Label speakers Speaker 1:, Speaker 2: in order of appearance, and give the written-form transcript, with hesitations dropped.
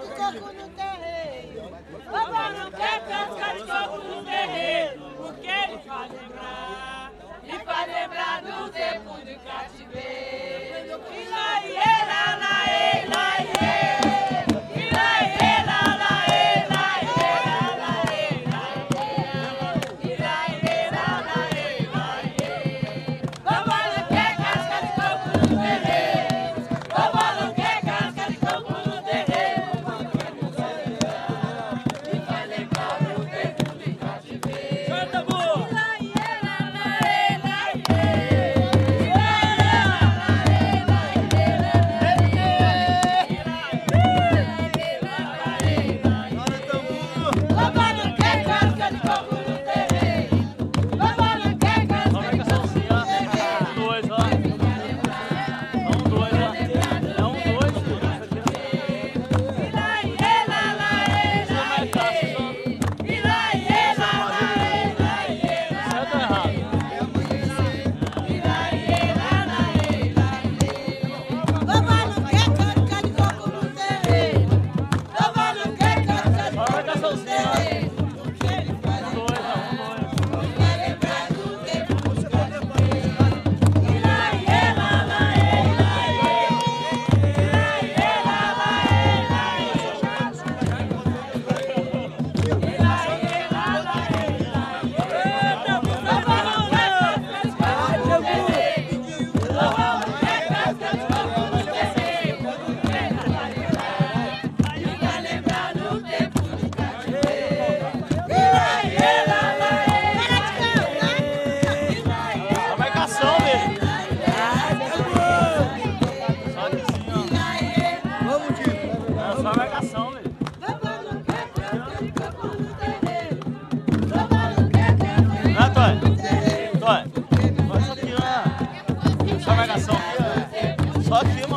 Speaker 1: de coco no terreiro.
Speaker 2: Vovó não quer casca de coco no terreiro, porque ele faz lembrar do tempo de cativeiro. E lá, e lá, lá, e lá, e
Speaker 3: Só aqui,